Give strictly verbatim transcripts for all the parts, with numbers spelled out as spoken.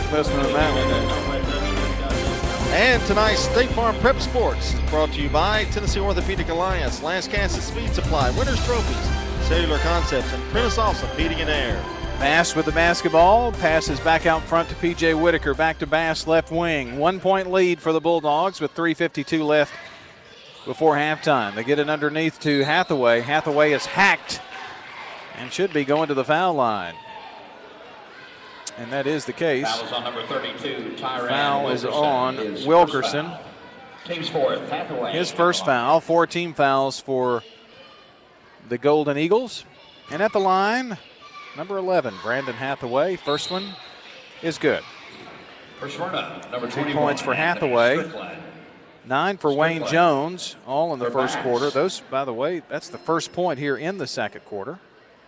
listening to that one. And tonight's State Farm Prep Sports is brought to you by Tennessee Orthopedic Alliance, Lascassas Speed Supply, Winners Trophies, Cellular Concepts, and Prentice Awesome Heating and Air. Bass with the basketball, passes back out front to P J Whitaker, back to Bass, left wing. One-point lead for the Bulldogs with three fifty-two left before halftime. They get it underneath to Hathaway. Hathaway is hacked and should be going to the foul line. And that is the case. Foul is on number thirty-two, Tyran Foul is on His Wilkerson. foul. Team's fourth, Hathaway. His first foul. Four team fouls for the Golden Eagles. And at the line, number eleven, Brandon Hathaway. First one is good. For Smyrna, number Two points for Hathaway. Nine for Wayne Jones, all in the first quarter. Those, by the way, that's the first point here in the second quarter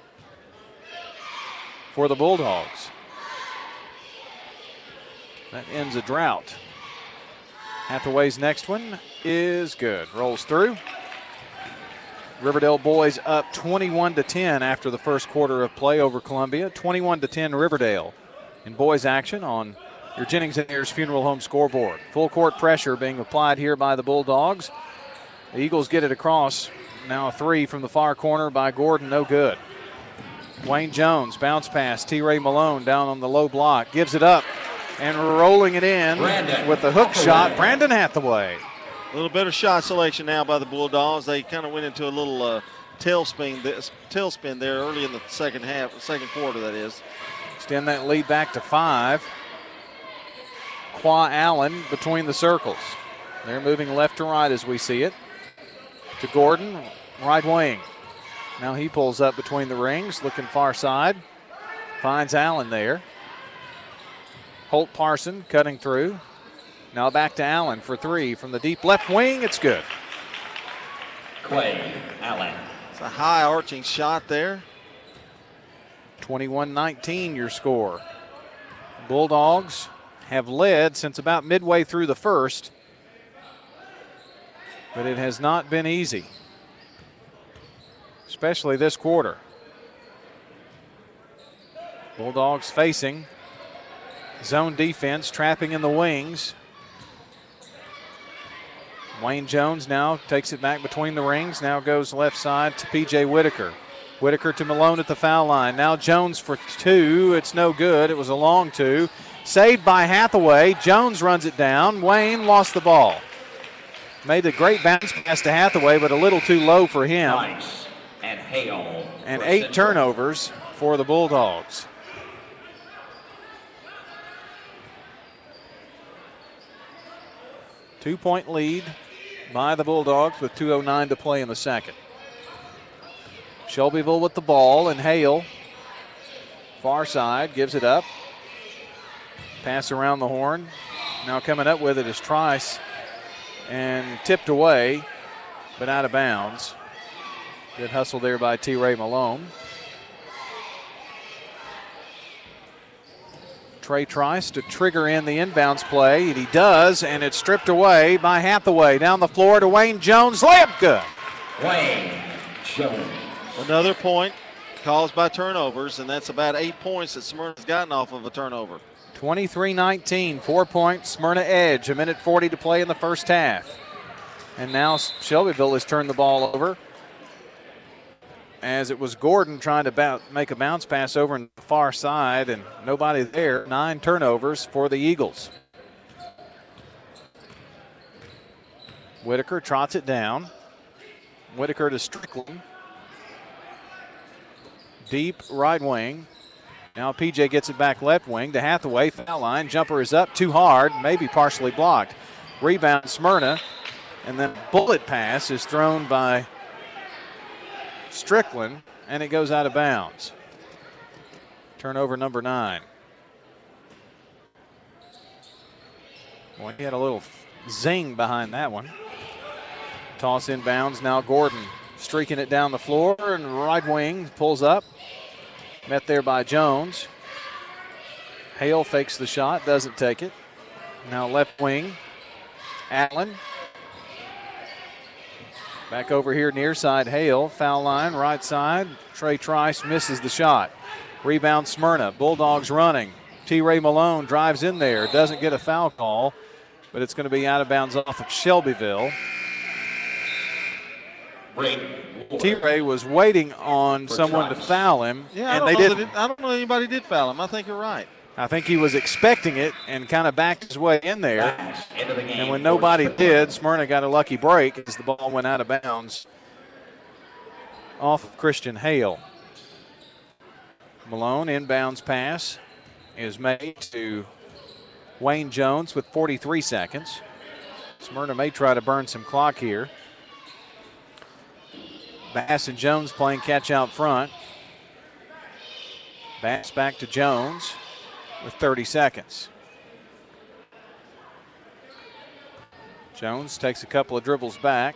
for the Bulldogs. That ends a drought. Hathaway's next one is good. Rolls through. Riverdale boys up twenty-one to ten after the first quarter of play over Columbia. twenty-one to ten Riverdale in boys action on your Jennings and Ayers Funeral Home scoreboard. Full court pressure being applied here by the Bulldogs. The Eagles get it across. Now a three from the far corner by Gordon, no good. Wayne Jones, bounce pass. T-Ray Malone down on the low block. Gives it up and rolling it in Brandon with the hook Hathaway. shot, Brandon Hathaway. A little better shot selection now by the Bulldogs. They kind of went into a little uh, tailspin, tailspin there early in the second half, second quarter, that is. Extend that lead back to five. Qua Allen between the circles. They're moving left to right as we see it. To Gordon, right wing. Now he pulls up between the rings, looking far side. Finds Allen there. Holt Parson cutting through. Now back to Allen for three from the deep left wing. It's good. Clay Allen. It's a high arching shot there. twenty-one nineteen your score. Bulldogs have led since about midway through the first, but it has not been easy, especially this quarter. Bulldogs facing zone defense, trapping in the wings. Wayne Jones now takes it back between the rings, now goes left side to P J Whitaker. Whitaker to Malone at the foul line. Now Jones for two. It's no good. It was a long two. Saved by Hathaway. Jones runs it down. Wayne lost the ball. Made a great bounce pass to Hathaway, but a little too low for him. Nice. And Hale. And eight turnovers for the Bulldogs. Two-point lead by the Bulldogs with two oh nine to play in the second. Shelbyville with the ball, and Hale, far side, gives it up. Pass around the horn. Now coming up with it is Trice, and tipped away, but out of bounds. Good hustle there by T-Ray Malone. Trey Trice to trigger in the inbounds play, and he does, and it's stripped away by Hathaway. Down the floor to Wayne Jones. Layup good. Wayne Jones. Another point caused by turnovers, and that's about eight points that Smyrna's gotten off of a turnover. twenty-three nineteen, four points, Smyrna edge. A minute forty to play in the first half. And now Shelbyville has turned the ball over, as it was Gordon trying to bounce, make a bounce pass over on the far side, and nobody there. Nine turnovers for the Eagles. Whitaker trots it down. Whitaker to Strickland. Deep right wing. Now P J gets it back left wing to Hathaway. Foul line. Jumper is up too hard, maybe partially blocked. Rebound Smyrna. And then bullet pass is thrown by Strickland, and it goes out of bounds. Turnover number nine. Boy, he had a little zing behind that one. Toss inbounds. Now Gordon streaking it down the floor, and right wing pulls up. Met there by Jones. Hale fakes the shot, doesn't take it. Now left wing, Allen. Back over here near side, Hale. Foul line, right side. Trey Trice misses the shot. Rebound Smyrna. Bulldogs running. T. Ray Malone drives in there, doesn't get a foul call, but it's going to be out of bounds off of Shelbyville. T. Ray was waiting on someone to foul him, Yeah, I and don't they know didn't. that it- I don't know anybody did foul him. I think you're right. I think he was expecting it and kind of backed his way in there. End of the game. And when nobody did, Smyrna got a lucky break as the ball went out of bounds off of Christian Hale. Malone, inbounds pass is made to Wayne Jones with forty-three seconds. Smyrna may try to burn some clock here. Bass and Jones playing catch out front. Bass back to Jones with thirty seconds. Jones takes a couple of dribbles back.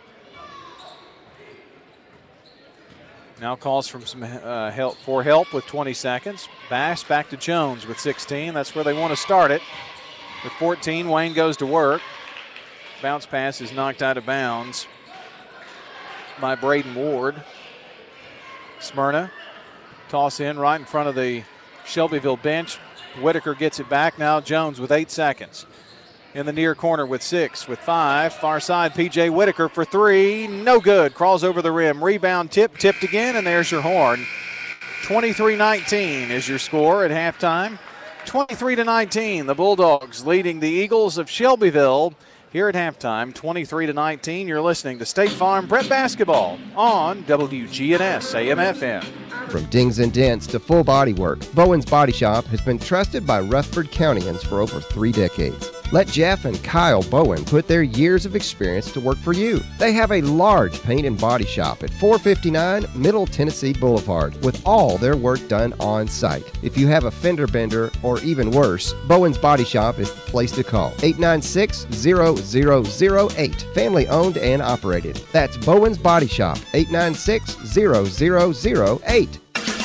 Now calls from some uh, help for help with twenty seconds. Bass back to Jones with sixteen. That's where they want to start it. With fourteen, Wayne goes to work. Bounce pass is knocked out of bounds by Braden Ward. Smyrna toss in right in front of the Shelbyville bench. Whitaker gets it back. Now Jones with eight seconds. In the near corner with six, with five. Far side, P J Whitaker for three. No good. Crawls over the rim. Rebound tip, tipped again, and there's your horn. twenty-three nineteen is your score at halftime. twenty-three to nineteen. The Bulldogs leading the Eagles of Shelbyville here at halftime. twenty-three to nineteen. You're listening to State Farm Prep Basketball on W G N S A M F M. From dings and dents to full body work, Bowen's Body Shop has been trusted by Rutherford Countyans for over three decades. Let Jeff and Kyle Bowen put their years of experience to work for you. They have a large paint and body shop at four fifty-nine Middle Tennessee Boulevard with all their work done on site. If you have a fender bender or even worse, Bowen's Body Shop is the place to call. eight nine six, zero zero zero eight. Family owned and operated. That's Bowen's Body Shop, eight nine six, zero zero zero eight.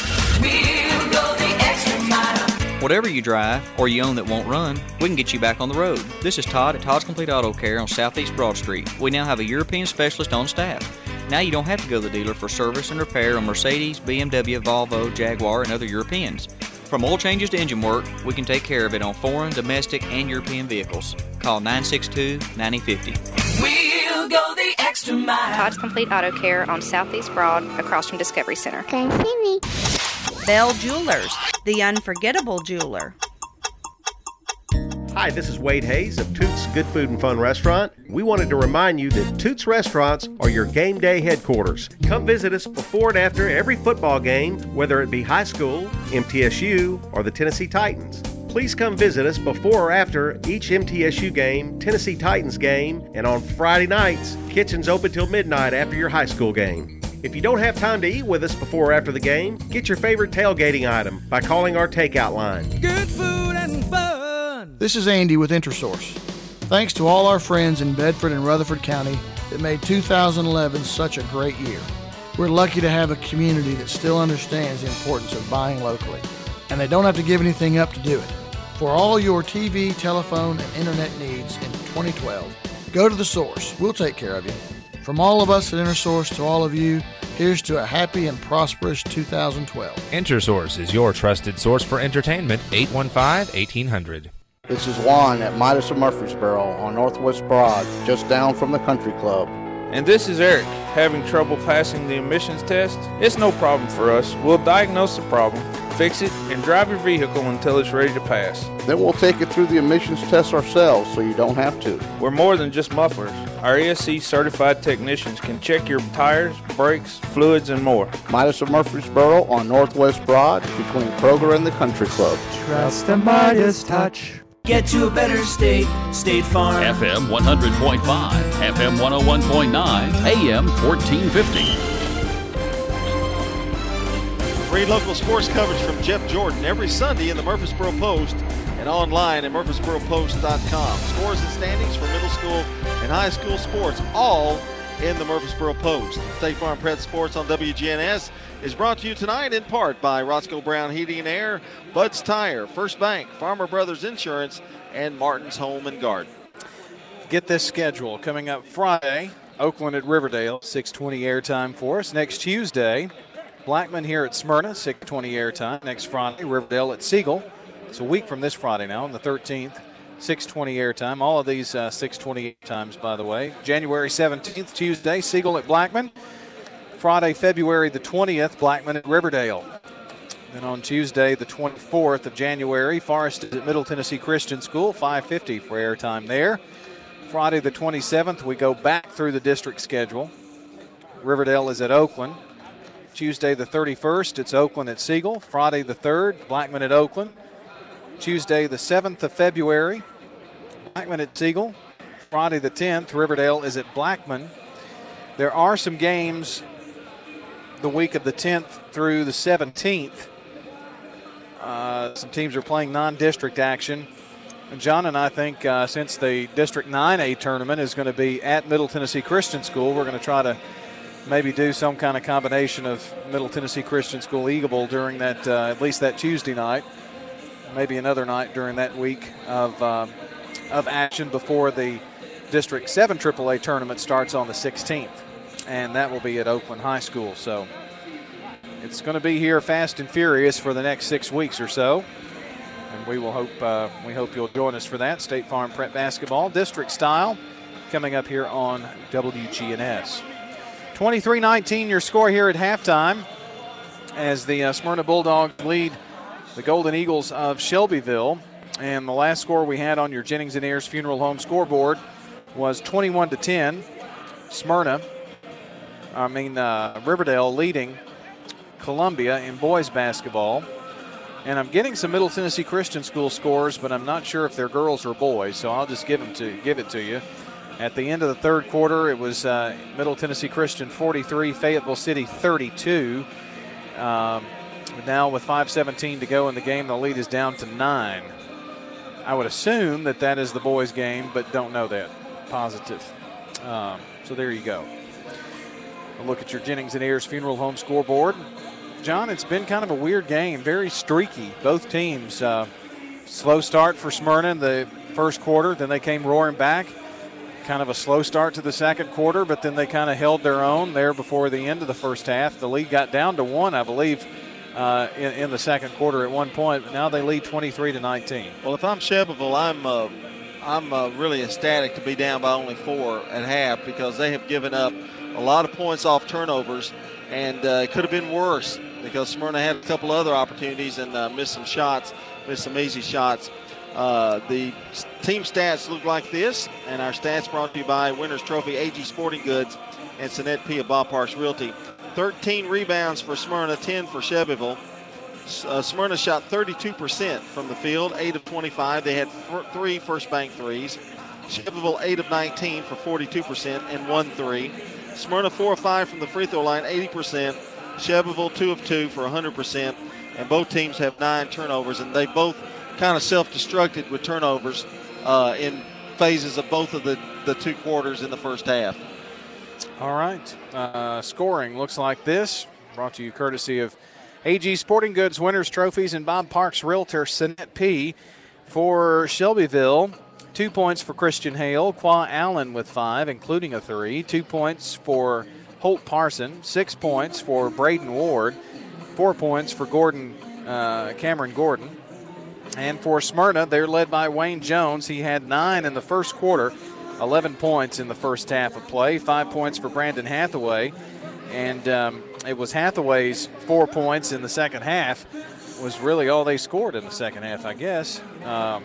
Whatever you drive or you own that won't run, we can get you back on the road. This is Todd at Todd's Complete Auto Care on Southeast Broad Street. We now have a European specialist on staff. Now you don't have to go to the dealer for service and repair on Mercedes, B M W, Volvo, Jaguar, and other Europeans. From oil changes to engine work, we can take care of it on foreign, domestic, and European vehicles. Call nine six two, nine zero five zero. We'll go the extra mile. Todd's Complete Auto Care on Southeast Broad across from Discovery Center. Can see me. Bell Jewelers, the unforgettable jeweler. Hi, this is Wade Hayes of Toots Good Food and Fun Restaurant. We wanted to remind you that Toots Restaurants are your game day headquarters. Come visit us before and after every football game, whether it be high school, M T S U, or the Tennessee Titans. Please come visit us before or after each M T S U game, Tennessee Titans game, and on Friday nights, kitchen's open till midnight after your high school game. If you don't have time to eat with us before or after the game, get your favorite tailgating item by calling our takeout line. Good food and fun. This is Andy with InterSource. Thanks to all our friends in Bedford and Rutherford County that made two thousand eleven such a great year. We're lucky to have a community that still understands the importance of buying locally, and they don't have to give anything up to do it. For all your T V, telephone, and internet needs in twenty twelve, go to The Source. We'll take care of you. From all of us at InterSource to all of you, here's to a happy and prosperous two thousand twelve. InterSource is your trusted source for entertainment. eight one five, eighteen hundred. This is Juan at Midas of Murfreesboro on Northwest Broad, just down from the country club. And this is Eric. Having trouble passing the emissions test? It's no problem for us. We'll diagnose the problem, fix it, and drive your vehicle until it's ready to pass. Then we'll take it through the emissions test ourselves so you don't have to. We're more than just mufflers. Our E S C certified technicians can check your tires, brakes, fluids, and more. Midas of Murfreesboro on Northwest Broad between Kroger and the country club. Trust the Midas touch. Get to a better state, State Farm. F M one hundred point five, F M one oh one point nine, A M fourteen fifty. Free local sports coverage from Jeff Jordan every Sunday in the Murfreesboro Post and online at murfreesboro post dot com. Scores and standings for middle school and high school sports, all in the Murfreesboro Post. State Farm Prep Sports on W G N S is brought to you tonight in part by Roscoe Brown Heating and Air, Bud's Tire, First Bank, Farmer Brothers Insurance, and Martin's Home and Garden. Get this schedule coming up Friday. Oakland at Riverdale, six twenty airtime for us. Next Tuesday, Blackman here at Smyrna, six twenty airtime. Next Friday, Riverdale at Siegel, It's a week from this Friday now, on the thirteenth, six twenty airtime. All of these uh, six twenty times, by the way. January seventeenth, Tuesday, Siegel at Blackman. Friday, February the twentieth, Blackman at Riverdale. Then on Tuesday, the twenty-fourth of January, Forest is at Middle Tennessee Christian School, five fifty for airtime there. Friday, the twenty-seventh, we go back through the district schedule. Riverdale is at Oakland. Tuesday, the thirty-first, it's Oakland at Siegel. Friday, the third, Blackman at Oakland. Tuesday, the seventh of February, Blackman at Siegel. Friday, the tenth, Riverdale is at Blackman. There are some games the week of the tenth through the seventeenth. Uh, some teams are playing non-district action. And John and I think uh, since the District nine A tournament is going to be at Middle Tennessee Christian School, we're going to try to maybe do some kind of combination of Middle Tennessee Christian School Eagle Bowl during that, uh, at least that Tuesday night. Maybe another night during that week of, um, of action before the District seven triple A tournament starts on the sixteenth. And that will be at Oakland High School. So it's going to be here fast and furious for the next six weeks or so. And we will hope uh, we hope you'll join us for that. State Farm Prep Basketball, district style, coming up here on W G N S. twenty-three nineteen your score here at halftime as the uh, Smyrna Bulldogs lead the Golden Eagles of Shelbyville. And the last score we had on your Jennings and Ayers Funeral Home scoreboard was twenty-one to ten. Smyrna, I mean uh, Riverdale leading Columbia in boys basketball. And I'm getting some Middle Tennessee Christian School scores, but I'm not sure if they're girls or boys, so I'll just give them to give it to you. At the end of the third quarter, it was uh, Middle Tennessee Christian forty-three, Fayetteville City thirty-two. Um, now with five seventeen to go in the game, the lead is down to nine. I would assume that that is the boys' game, but don't know that positive. Um, so there you go. A look at your Jennings and Ayers Funeral Home scoreboard. John, it's been kind of a weird game, very streaky. Both teams, uh, slow start for Smyrna in the first quarter, then they came roaring back. Kind of a slow start to the second quarter, but then they kind of held their own there before the end of the first half. The lead got down to one, I believe, uh, in, in the second quarter at one point, but now they lead twenty-three to nineteen. Well, if I'm Shelbyville, I'm uh, I'm uh, really ecstatic to be down by only four at half because they have given up a lot of points off turnovers, and uh, it could have been worse because Smyrna had a couple other opportunities and uh, missed some shots, missed some easy shots. Uh, the team stats look like this, and our stats brought to you by Winners Trophy, A G Sporting Goods, and Sinet P of Ballparks Realty. thirteen rebounds for Smyrna, ten for Shelbyville. Uh, Smyrna shot thirty-two percent from the field, eight of twenty-five. They had f- three first bank threes. Shelbyville, eight of nineteen for forty-two percent and one three. Smyrna, four of five from the free throw line, eighty percent. Shelbyville, two of two for one hundred percent. And both teams have nine turnovers, and they both kind of self-destructed with turnovers uh, in phases of both of the, the two quarters in the first half. All right. Uh, scoring looks like this. Brought to you courtesy of A G Sporting Goods, Winners Trophies, and Bob Parks Realtor, Sinet P. For Shelbyville, two points for Christian Hale. Qua Allen with five, including a three. Two points for Holt Parson. Six points for Braden Ward. Four points for Gordon, uh, Cameron Gordon. And for Smyrna, they're led by Wayne Jones. He had nine in the first quarter, eleven points in the first half of play. Five points for Brandon Hathaway. And um, it was Hathaway's four points in the second half was really all they scored in the second half, I guess. Um,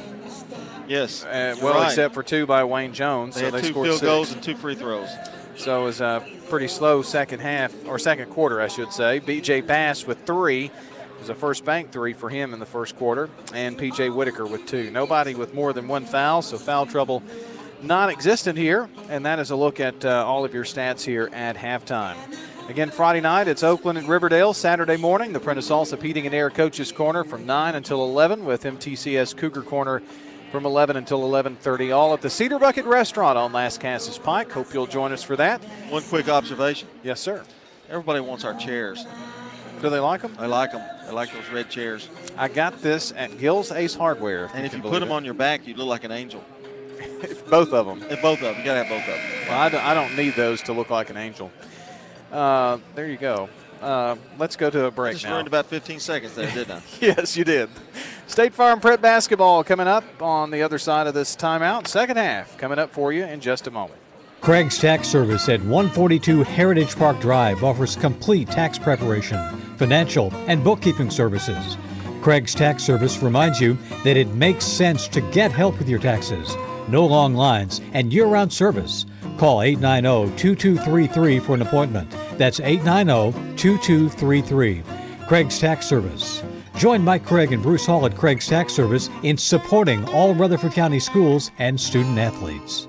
yes. Uh, well, right. except for two by Wayne Jones. They so had they two scored field six. goals and two free throws. So it was a pretty slow second half, or second quarter, I should say. B J Bass with three. It was a first bank three for him in the first quarter. And P J Whitaker with two. Nobody with more than one foul, so foul trouble non-existent here. And that is a look at uh, all of your stats here at halftime. Again, Friday night, it's Oakland and Riverdale. Saturday morning, the Prentice Allsup Heating and Air Coaches Corner from nine until eleven with M T C S Cougar Corner from eleven until eleven thirty, all at the Cedar Bucket Restaurant on Lascassas Pike. Hope you'll join us for that. One quick observation. Yes, sir. Everybody wants our chairs. Do they like them? They like them. They like those red chairs. I got this at Gill's Ace Hardware. And if you put them on your back, you look like an angel. Both of them. If both of them. You got to have both of them. Well, I don't, I don't need those to look like an angel. Uh, there you go. Uh, let's go to a break I just now. learned about fifteen seconds there, didn't I? Yes, you did. State Farm Prep basketball coming up on the other side of this timeout. Second half coming up for you in just a moment. Craig's Tax Service at one forty-two Heritage Park Drive offers complete tax preparation, financial, and bookkeeping services. Craig's Tax Service reminds you that it makes sense to get help with your taxes. No long lines and year-round service. Call eight nine zero, two two three three for an appointment. That's eight nine zero, two two three three. Craig's Tax Service. Join Mike Craig and Bruce Hall at Craig's Tax Service in supporting all Rutherford County schools and student athletes.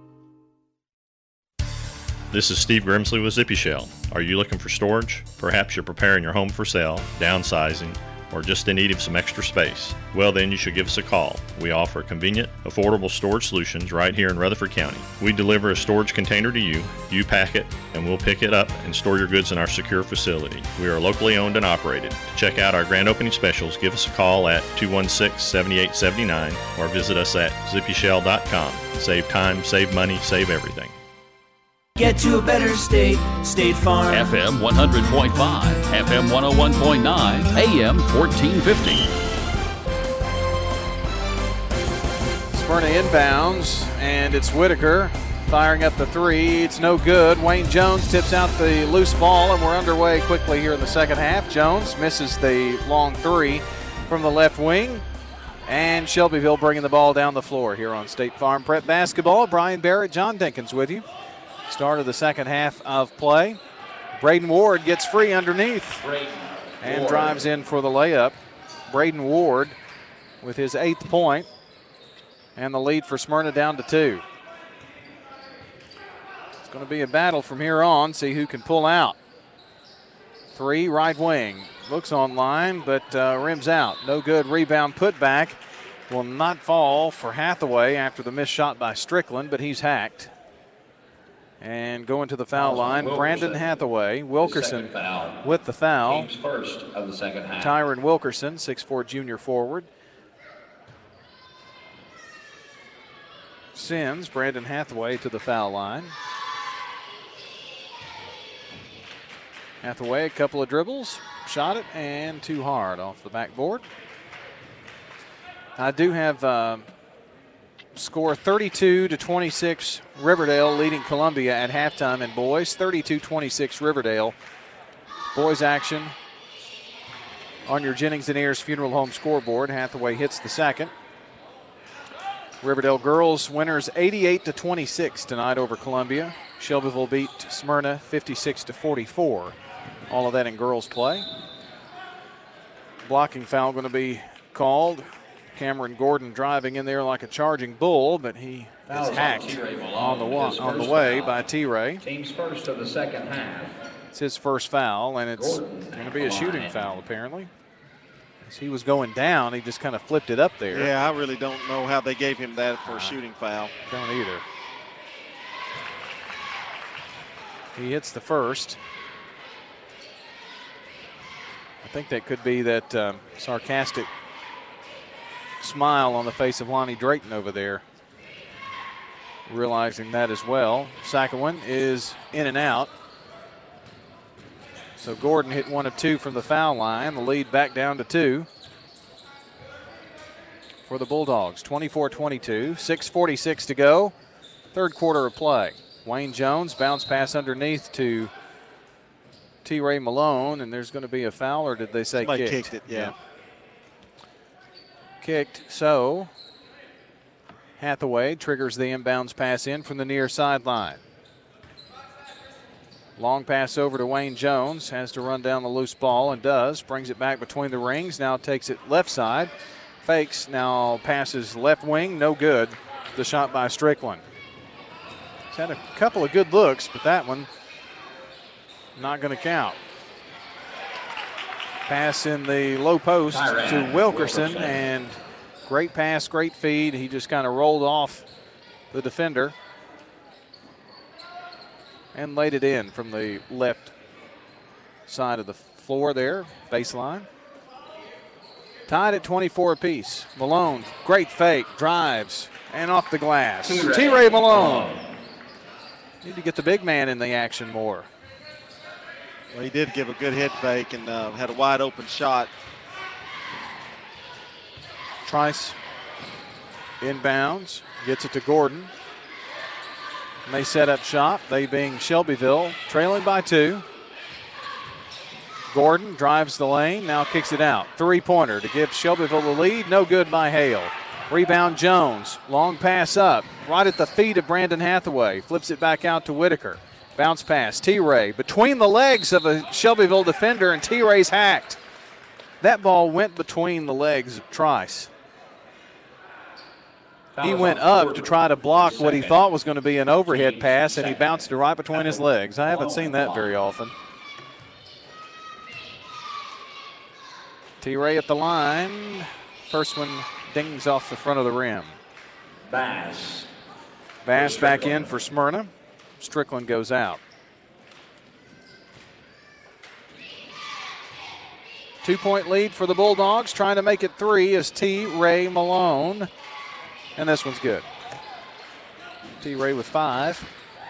This is Steve Grimsley with Zippy Shell. Are you looking for storage? Perhaps you're preparing your home for sale, downsizing, or just in need of some extra space? Well, then you should give us a call. We offer convenient, affordable storage solutions right here in Rutherford County. We deliver a storage container to you, you pack it, and we'll pick it up and store your goods in our secure facility. We are locally owned and operated. To check out our grand opening specials, give us a call at two one six, seven eight seven nine or visit us at zippy shell dot com. Save time, save money, save everything. Get to a better state, State Farm. F M one hundred point five, F M one oh one point nine, A M fourteen fifty. Smyrna inbounds, and it's Whitaker firing up the three. It's no good. Wayne Jones tips out the loose ball, and we're underway quickly here in the second half. Jones misses the long three from the left wing. And Shelbyville bringing the ball down the floor here on State Farm Prep basketball. Brian Barrett, John Dinkins with you. Start of the second half of play. Braden Ward gets free underneath and drives in for the layup. Braden Ward with his eighth point, and the lead for Smyrna down to two. It's going to be a battle from here on, see who can pull out. Three, right wing. Looks online, but uh, rims out. No good. Rebound put back. Will not fall for Hathaway after the missed shot by Strickland, but he's hacked. And going to the foul line, Brandon Hathaway. Wilkerson with the foul. Team's first of the second half. Tyron Wilkerson, six foot four junior forward. Sends Brandon Hathaway to the foul line. Hathaway, a couple of dribbles, shot it, and too hard off the backboard. I do have uh, score thirty-two to twenty-six, Riverdale leading Columbia at halftime in boys. thirty-two twenty-six Riverdale. Boys action on your Jennings and Ayers Funeral Home scoreboard. Hathaway hits the second. Riverdale girls winners eighty-eight to twenty-six tonight over Columbia. Shelbyville beat Smyrna fifty-six to forty-four. All of that in girls play. Blocking foul going to be called. Cameron Gordon driving in there like a charging bull, but he is hacked on the wa- on the way by T-Ray. Team's first of the second half. It's his first foul, and it's going to be a shooting foul apparently. As he was going down, he just kind of flipped it up there. Yeah, I really don't know how they gave him that for a shooting foul. Don't either. He hits the first. I think that could be that um, sarcastic smile on the face of Lonnie Drayton over there, realizing that as well. Sakowin is in and out. So Gordon hit one of two from the foul line. The lead back down to two for the Bulldogs. twenty-four twenty-two, six forty-six to go. Third quarter of play. Wayne Jones, bounce pass underneath to T-Ray Malone, and there's going to be a foul, or did they say Somebody kicked? kicked it, yeah. yeah. Kicked, so Hathaway triggers the inbounds pass in from the near sideline. Long pass over to Wayne Jones, has to run down the loose ball and does. Brings it back between the rings, now takes it left side. Fakes, now passes left wing, no good. The shot by Strickland. He's had a couple of good looks, but that one not going to count. Pass in the low post to Wilkerson, and great pass, great feed. He just kind of rolled off the defender and laid it in from the left side of the floor there, baseline. Tied at twenty-four apiece. Malone, great fake, drives, and off the glass. T-Ray Malone. Need to get the big man in the action more. Well, he did give a good head fake and uh, had a wide open shot. Trice inbounds, gets it to Gordon. And they set up shop, they being Shelbyville, trailing by two. Gordon drives the lane, now kicks it out. Three-pointer to give Shelbyville the lead. No good by Hale. Rebound Jones. Long pass up, right at the feet of Brandon Hathaway. Flips it back out to Whitaker. Bounce pass. T-Ray between the legs of a Shelbyville defender, and T-Ray's hacked. That ball went between the legs of Trice. He went up to try to block what he thought was going to be an overhead pass, and he bounced it right between his legs. I haven't seen that very often. T-Ray at the line. First one dings off the front of the rim. Bass. Bass back in for Smyrna. Strickland goes out. Two-point lead for the Bulldogs. Trying to make it three is T-Ray Malone. And this one's good. T-Ray with five.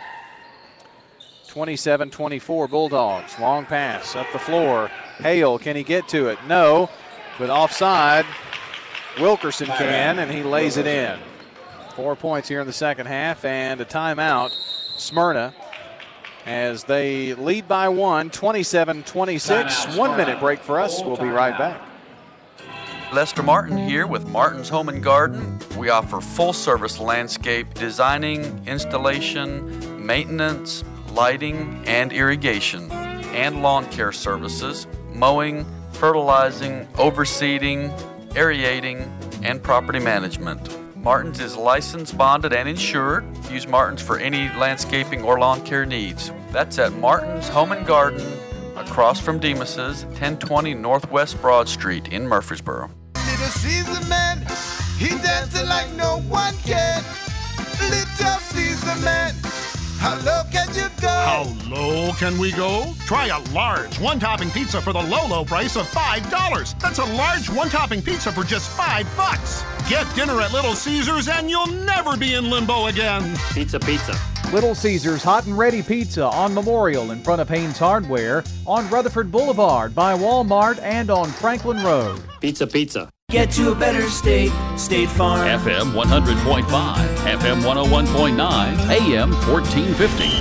twenty-seven twenty-four Bulldogs. Long pass up the floor. Hale, can he get to it? No, but offside. Wilkerson can, and he lays it in. Four points here in the second half, and a timeout. Smyrna, as they lead by one, twenty-seven twenty-six. One minute break for us. We'll be right back. Lester Martin here with Martin's Home and Garden. We offer full-service landscape designing, installation, maintenance, lighting, and irrigation, and lawn care services, mowing, fertilizing, overseeding, aerating, and property management. Martin's is licensed, bonded, and insured. Use Martin's for any landscaping or lawn care needs. That's at Martin's Home and Garden, across from Demas's, ten twenty Northwest Broad Street in Murfreesboro. Little Caesar man, he dancing like no one can. Little Caesar man, how low can you go? How low can we go? Try a large one-topping pizza for the low, low price of five dollars. That's a large one-topping pizza for just five bucks. Get dinner at Little Caesars and you'll never be in limbo again. Pizza, pizza. Little Caesars Hot and Ready Pizza on Memorial in front of Haynes Hardware, on Rutherford Boulevard by Walmart, and on Franklin Road. Pizza, pizza. Get to a better state, State Farm. F M one hundred point five, F M one oh one point nine, A M fourteen fifty.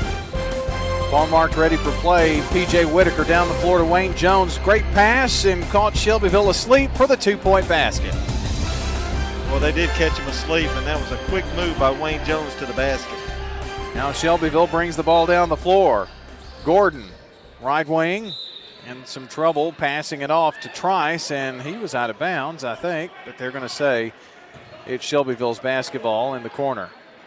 Ball marked, ready for play. P J Whitaker down the floor to Wayne Jones. Great pass, and caught Shelbyville asleep for the two-point basket. Well, they did catch him asleep, and that was a quick move by Wayne Jones to the basket. Now Shelbyville brings the ball down the floor. Gordon, right wing, in some trouble passing it off to Trice, and he was out of bounds, I think, but they're going to say it's Shelbyville's basketball in the corner.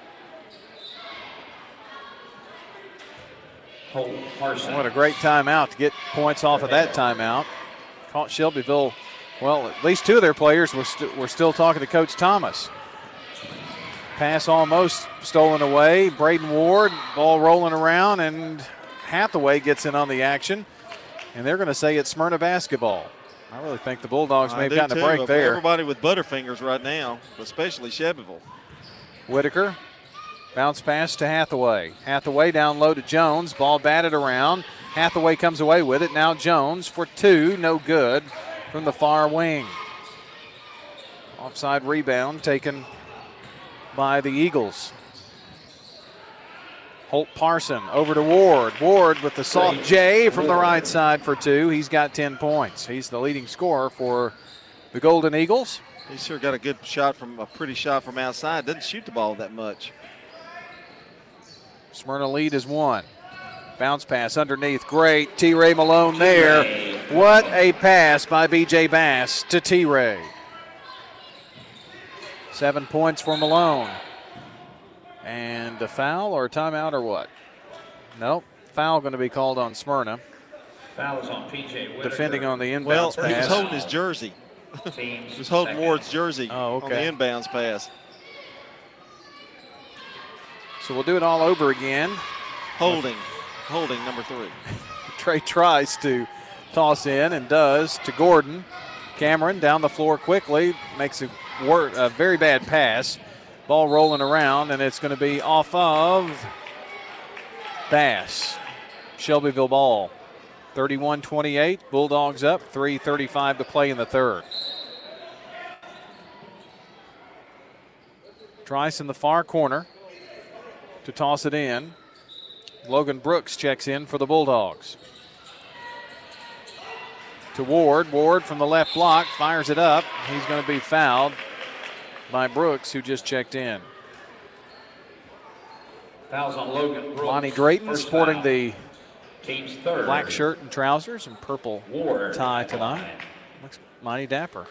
What a great timeout to get points off of that timeout. Caught Shelbyville, well, at least two of their players were, st- were still talking to Coach Thomas. Pass almost stolen away. Braden Ward, ball rolling around, and Hathaway gets in on the action. And they're going to say it's Smyrna basketball. I really think the Bulldogs may have gotten a break there. Everybody with butterfingers right now, especially Shelbyville. Whitaker, bounce pass to Hathaway. Hathaway down low to Jones. Ball batted around. Hathaway comes away with it. Now Jones for two. No good from the far wing. Offside rebound taken by the Eagles. Holt Parson over to Ward. Ward with the soft J from the right side for two. He's got ten points. He's the leading scorer for the Golden Eagles. He sure got a good shot from a pretty shot from outside. Doesn't shoot the ball that much. Smyrna lead is one. Bounce pass underneath. Great. T-Ray Malone there. What a pass by B J Bass to T-Ray. Seven points for Malone. And a foul or a timeout or what? Nope. Foul going to be called on Smyrna. Foul is on P J Whitaker. Defending on the inbounds well, pass. Well, he was holding his jersey. He was holding Ward's jersey oh, okay. on the inbounds pass. So we'll do it all over again. Holding. Holding number three. Trey tries to toss in and does to Gordon. Cameron down the floor quickly. Makes a, wor- a very bad pass. Ball rolling around, and it's going to be off of Bass. Shelbyville ball. thirty-one twenty-eight. Bulldogs up. three thirty-five to play in the third. Trice in the far corner to toss it in. Logan Brooks checks in for the Bulldogs. To Ward. Ward from the left block fires it up. He's going to be fouled by Brooks, who just checked in. Fouls on Logan Brooks. Lonnie Drayton First sporting foul. the Team's third. black shirt and trousers and purple Ward. tie tonight. Looks mighty dapper.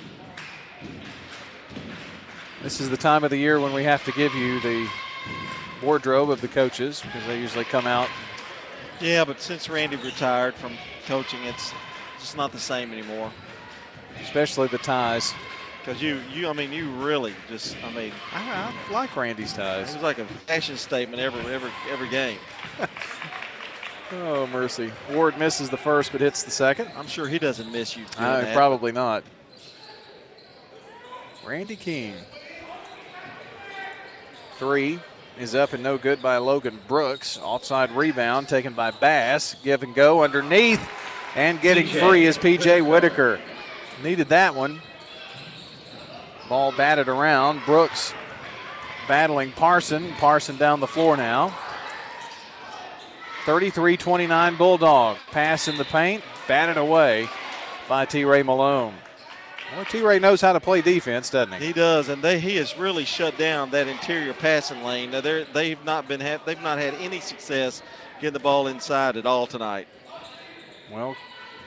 This is the time of the year when we have to give you the wardrobe of the coaches because they usually come out. Yeah, but since Randy retired from coaching, it's just not the same anymore. Especially the ties. Because you, you, I mean, you really just, I mean. I, I like Randy's ties. It was like a fashion statement every, every, every game. Oh, mercy. Ward misses the first but hits the second. I'm sure he doesn't miss you. Uh, probably not. Randy King. Three is up and no good by Logan Brooks. Offside rebound taken by Bass. Give and go underneath. And getting P J. free is P J Whitaker. Needed that one. Ball batted around. Brooks battling Parson. Parson down the floor now. thirty-three twenty-nine Bulldog. Pass in the paint. Batted away by T-Ray Malone. Well, T-Ray knows how to play defense, doesn't he? He does, and they, he has really shut down that interior passing lane. Now they're, they've not been ha- they've not had any success getting the ball inside at all tonight. Well,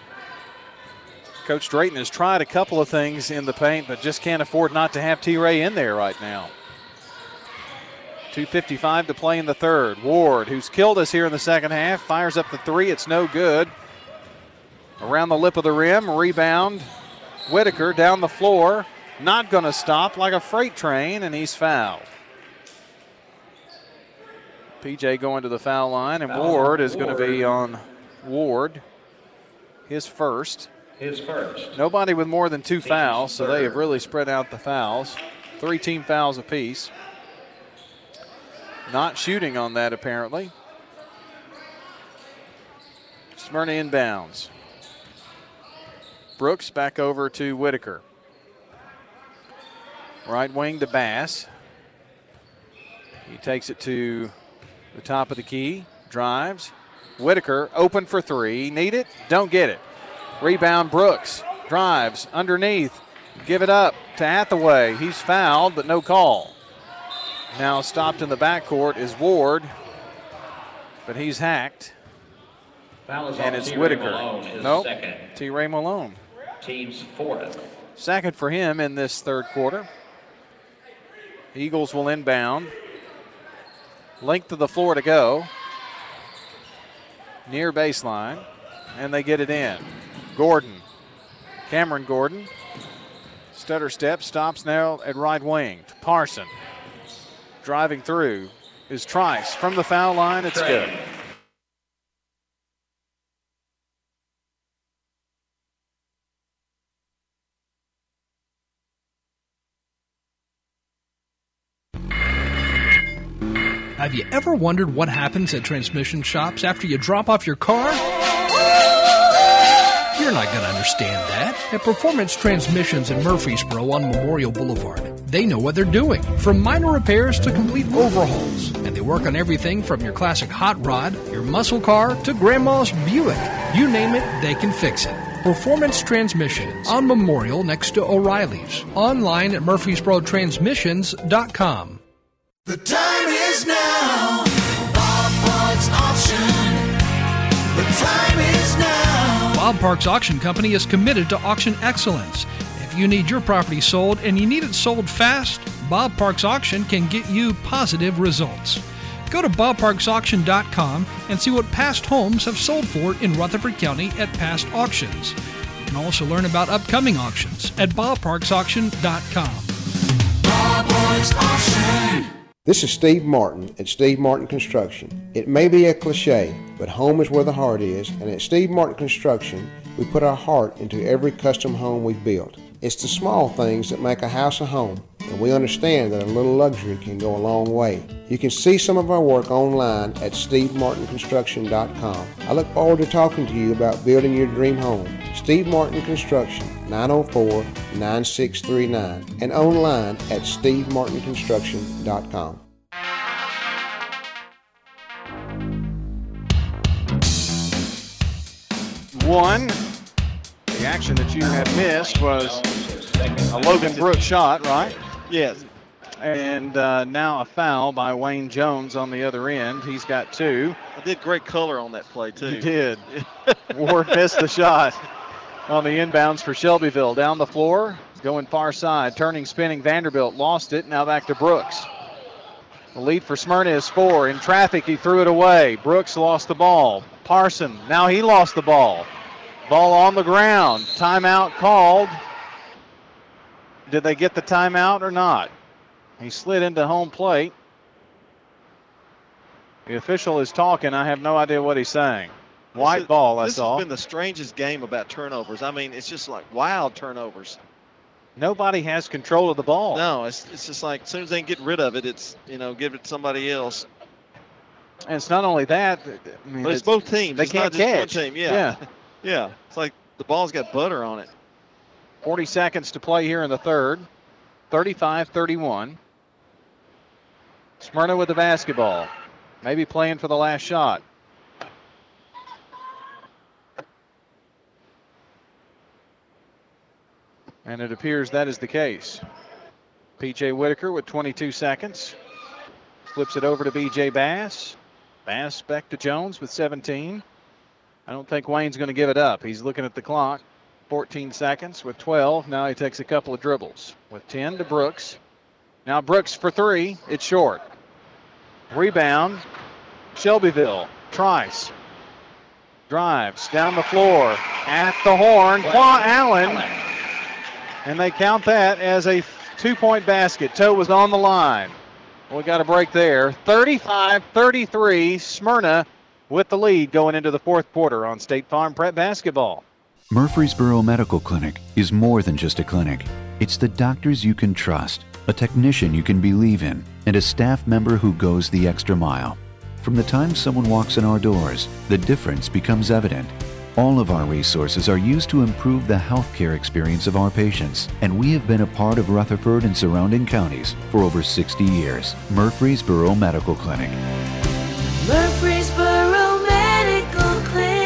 Coach Drayton has tried a couple of things in the paint, but just can't afford not to have T-Ray in there right now. two fifty-five to play in the third. Ward, who's killed us here in the second half, fires up the three. It's no good. Around the lip of the rim, rebound. Whitaker down the floor, not going to stop like a freight train, and he's fouled. P J going to the foul line, and Ward is going to be on Ward, his first. His first. Nobody with more than two fouls, so they have really spread out the fouls. Three team fouls apiece. Not shooting on that, apparently. Smyrna inbounds. Brooks back over to Whitaker. Right wing to Bass. He takes it to the top of the key, drives. Whitaker open for three. Need it? Don't get it. Rebound Brooks. Drives underneath. Give it up to Hathaway. He's fouled, but no call. Now stopped in the backcourt is Ward, but he's hacked. Foul is and on it's T-Ray Whitaker. Malone, his Nope. second. T-Ray Malone. Team's fourth. Second for him in this third quarter. Eagles will inbound. Length of the floor to go. Near baseline. And they get it in. Gordon. Cameron Gordon. Stutter step. Stops now at right wing. To Parson. Driving through is Trice. From the foul line, it's Trey. good. Have you ever wondered what happens at transmission shops after you drop off your car? You're not going to understand that. At Performance Transmissions in Murfreesboro on Memorial Boulevard, they know what they're doing. From minor repairs to complete overhauls. And they work on everything from your classic hot rod, your muscle car, to Grandma's Buick. You name it, they can fix it. Performance Transmissions on Memorial next to O'Reilly's. Online at murfreesboro transmissions dot com. The time is now. Bob Parks Auction. The time is now. Bob Parks Auction Company is committed to auction excellence. If you need your property sold and you need it sold fast, Bob Parks Auction can get you positive results. Go to bob parks auction dot com and see what past homes have sold for in Rutherford County at past auctions. You can also learn about upcoming auctions at bob parks auction dot com. Bob Parks Auction. This is Steve Martin at Steve Martin Construction. It may be a cliche, but home is where the heart is, and at Steve Martin Construction, we put our heart into every custom home we've built. It's the small things that make a house a home. and we understand that a little luxury can go a long way. You can see some of our work online at steve martin construction dot com. I look forward to talking to you about building your dream home. Steve Martin Construction, nine oh four, nine six three nine, and online at steve martin construction dot com. One, the action that you had missed was a Logan Brooks shot, right? Yes. And uh, now a foul by Wayne Jones on the other end. He's got two. I did great color on that play, too. You did. Ward missed the shot on the inbounds for Shelbyville. Down the floor, going far side, turning, spinning. Vanderbilt lost it. Now back to Brooks. The lead for Smyrna is four. In traffic, he threw it away. Brooks lost the ball. Parson, now he lost the ball. Ball on the ground. Timeout called. Did they get the timeout or not? He slid into home plate. The official is talking. I have no idea what he's saying. White this ball, I this saw. This has been the strangest game about turnovers. I mean, it's just like wild turnovers. Nobody has control of the ball. No, it's it's just like as soon as they can get rid of it, it's, you know, give it to somebody else. And it's not only that. I mean, but it's, it's both teams. They it's can't not just catch. One team. Yeah. yeah. Yeah. It's like the ball's got butter on it. forty seconds to play here in the third. thirty-five thirty-one. Smyrna with the basketball. Maybe playing for the last shot. And it appears that is the case. P J Whitaker with twenty-two seconds. Flips it over to B J Bass. Bass back to Jones with seventeen. I don't think Wayne's going to give it up. He's looking at the clock. fourteen seconds with twelve. Now he takes a couple of dribbles. With ten to Brooks. Now Brooks for three. It's short. Rebound. Shelbyville. Trice. Drives down the floor. At the horn. Qua Allen. And they count that as a two-point basket. Toe was on the line. We got a break there. thirty-five thirty-three. Smyrna with the lead going into the fourth quarter on State Farm Prep Basketball. Murfreesboro Medical Clinic is more than just a clinic. It's the doctors you can trust, a technician you can believe in, and a staff member who goes the extra mile. From the time someone walks in our doors, the difference becomes evident. All of our resources are used to improve the healthcare experience of our patients, and we have been a part of Rutherford and surrounding counties for over sixty years. Murfreesboro Medical Clinic. Murfreesboro Medical Clinic.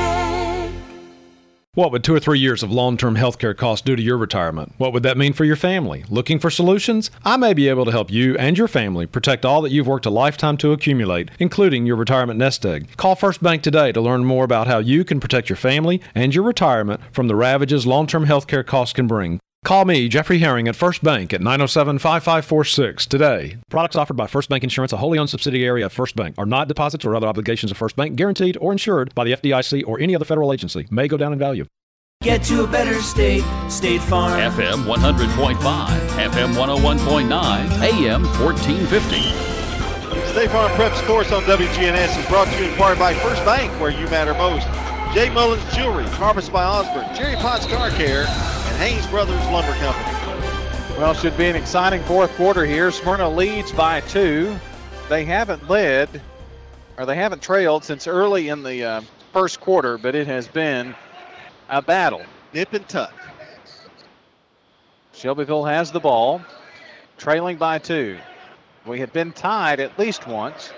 What would two or three years of long-term health care costs do to your retirement? What would that mean for your family? Looking for solutions? I may be able to help you and your family protect all that you've worked a lifetime to accumulate, including your retirement nest egg. Call First Bank today to learn more about how you can protect your family and your retirement from the ravages long-term health care costs can bring. Call me, Jeffrey Herring, at First Bank at nine oh seven, five five four six today. Products offered by First Bank Insurance, a wholly owned subsidiary of First Bank, are not deposits or other obligations of First Bank, guaranteed or insured by the F D I C or any other federal agency. May go down in value. Get to a better state, State Farm. F M one hundred point five, F M one oh one point nine, A M fourteen fifty. State Farm Prep Sports on W G N S is brought to you in part by First Bank, where you matter most. J. Mullins Jewelry, Harvest by Osborne, Jerry Potts Car Care, and Haynes Brothers Lumber Company. Well, should be an exciting fourth quarter here. Smyrna leads by two. They haven't led, or they haven't trailed since early in the uh, first quarter, but it has been a battle. Nip and tuck. Shelbyville has the ball, trailing by two. We have been tied at least once.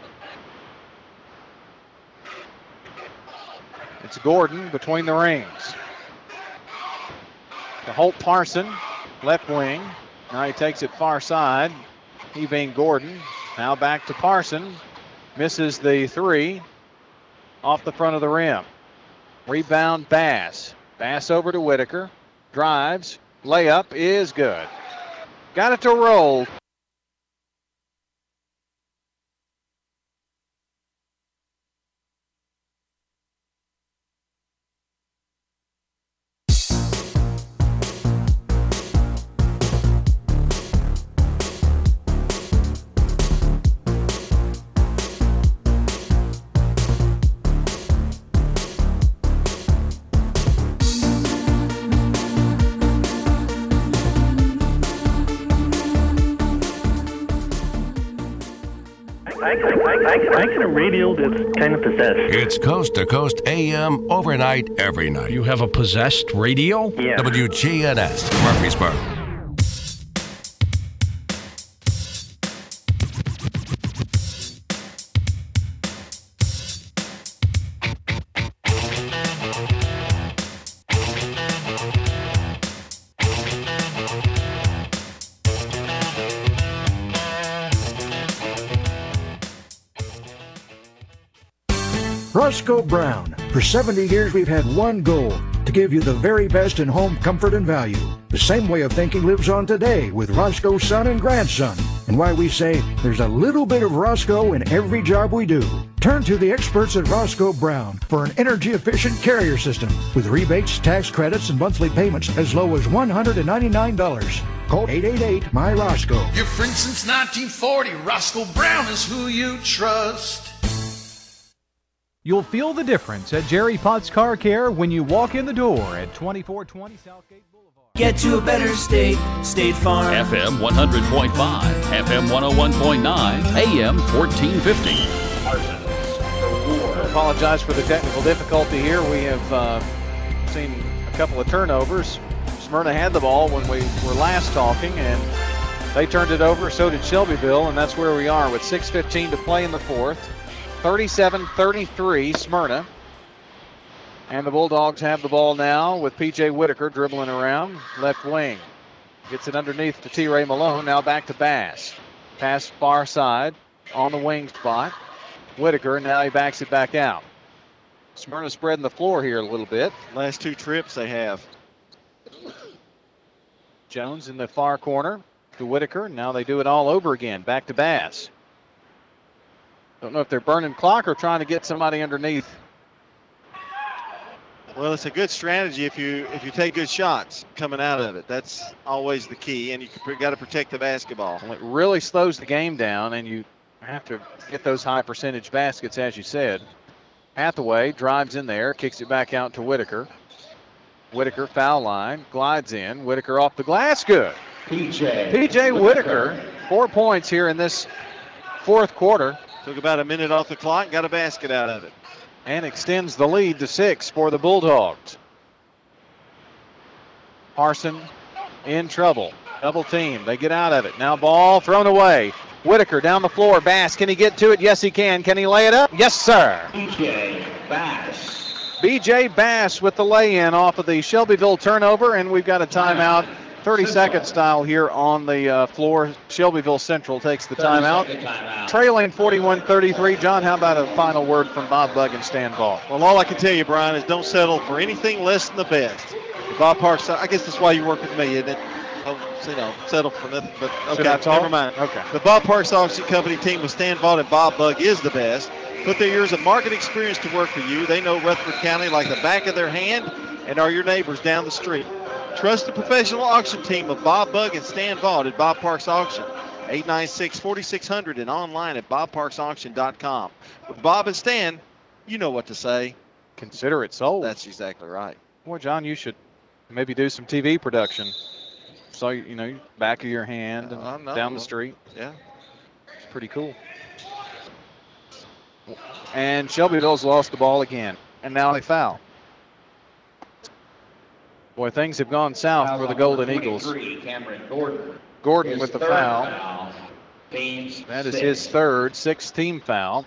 It's Gordon between the rings. To Holt Parson, left wing. Now he takes it far side. He being Gordon. Now back to Parson. Misses the three off the front of the rim. Rebound Bass. Bass over to Whitaker. Drives. Layup is good. Got it to roll. I got a radio that's kind of possessed. It's Coast to Coast A M overnight every night. You have a possessed radio? Yeah. W G N S, Murfreesboro. Roscoe Brown. For seventy years, we've had one goal, to give you the very best in home comfort and value. The same way of thinking lives on today with Roscoe's son and grandson, and why we say there's a little bit of Roscoe in every job we do. Turn to the experts at Roscoe Brown for an energy-efficient carrier system with rebates, tax credits, and monthly payments as low as one hundred ninety-nine dollars. Call eight eight eight, M Y Roscoe. Your friend since nineteen forty, Roscoe Brown is who you trust. You'll feel the difference at Jerry Potts Car Care when you walk in the door at twenty-four twenty Southgate Boulevard. Get to a better state, State Farm. F M one hundred point five, F M one oh one point nine, A M fourteen fifty. I apologize for the technical difficulty here. We have uh, seen a couple of turnovers. Smyrna had the ball when we were last talking, and they turned it over. So did Shelbyville, and that's where we are with six fifteen to play in the fourth. thirty-seven thirty-three Smyrna. And the Bulldogs have the ball now with P J Whitaker dribbling around left wing. Gets it underneath to T. Ray Malone. Now back to Bass. Pass far side on the wing spot. Whitaker, and now he backs it back out. Smyrna spreading the floor here a little bit. Last two trips they have. Jones in the far corner to Whitaker. Now they do it all over again. Back to Bass. Don't know if they're burning clock or trying to get somebody underneath. Well, it's a good strategy if you if you take good shots coming out of it. That's always the key, and you got to protect the basketball. Well, it really slows the game down, and you have to get those high percentage baskets, as you said. Hathaway drives in there, kicks it back out to Whitaker. Whitaker foul line, glides in. Whitaker off the glass, good. P J. P J Whitaker, four points here in this fourth quarter. Took about a minute off the clock, got a basket out of it. And extends the lead to six for the Bulldogs. Parson in trouble. Double team. They get out of it. Now ball thrown away. Whitaker down the floor. Bass, can he get to it? Yes, he can. Can he lay it up? Yes, sir. B J Bass. B J Bass with the lay-in off of the Shelbyville turnover, and we've got a timeout. thirty-second style here on the uh, floor. Shelbyville Central takes the timeout. timeout. Trailing forty-one thirty-three. John, how about a final word from Bob Bugg and Stan Ball? Well, all I can tell you, Brian, is don't settle for anything less than the best. Bob Parks, I guess that's why you work with me, isn't it? Don't, you know, settle for nothing. But okay, never mind. Okay. The Bob Parks Auction Company team with Stan Ball and Bob Bugg is the best. Put their years of market experience to work for you. They know Rutherford County like the back of their hand and are your neighbors down the street. Trust the professional auction team of Bob Bugg and Stan Vaught at Bob Parks Auction. eight nine six, four six zero zero and online at bob parks auction dot com. With Bob and Stan, you know what to say. Consider it sold. That's exactly right. Boy, John, you should maybe do some T V production. So, you know, back of your hand and uh, down the street. Yeah. It's pretty cool. And Shelbyville's lost the ball again. And now they foul. Boy, things have gone south foul for the Golden Eagles. Cameron Gordon. Gordon his with the foul. foul. Teams that is six. his third, sixth team foul.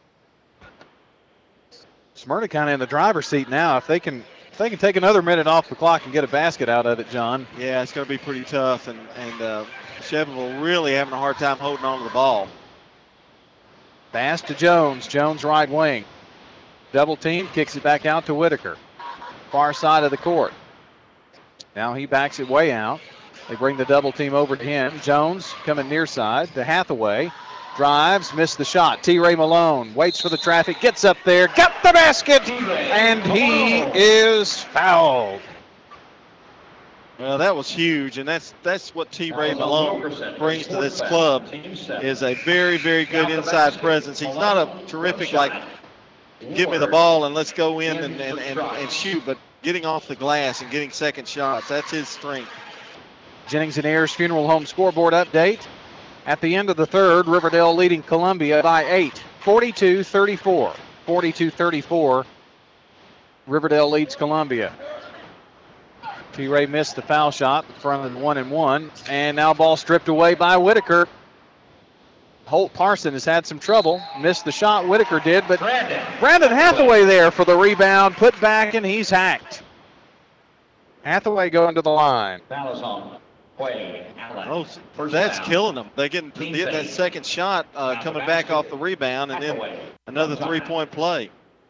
Smyrna kind of in the driver's seat now. If they can if they can take another minute off the clock and get a basket out of it, John. Yeah, it's going to be pretty tough. And, and uh, Shelbyville really having a hard time holding on to the ball. Pass to Jones. Jones right wing. Double team, kicks it back out to Whitaker. Far side of the court. Now he backs it way out. They bring the double team over to him. Jones coming near side to Hathaway. Drives, missed the shot. T. Ray Malone waits for the traffic, gets up there, got the basket, and he is fouled. Well, that was huge, and that's that's what T. Ray Malone brings to this club is a very, very good inside presence. He's not a terrific, like, give me the ball and let's go in and, and, and, and shoot, but getting off the glass and getting second shots, that's his strength. Jennings and Ayers Funeral Home scoreboard update. At the end of the third, Riverdale leading Columbia by eight, forty-two thirty-four. forty-two thirty-four, Riverdale leads Columbia. T-Ray missed the foul shot, front and one and one, and now ball stripped away by Whitaker. Holt Parson has had some trouble, missed the shot, Whitaker did, but Brandon, Brandon Hathaway there for the rebound, put back, and he's hacked. Hathaway going to the line. Foul is on. Oh, that's killing them. They're getting the, that second shot uh, coming back off the rebound, and then another three-point play.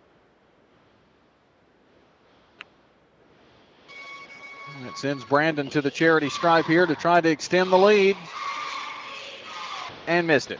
It sends Brandon to the charity stripe here to try to extend the lead. And missed it.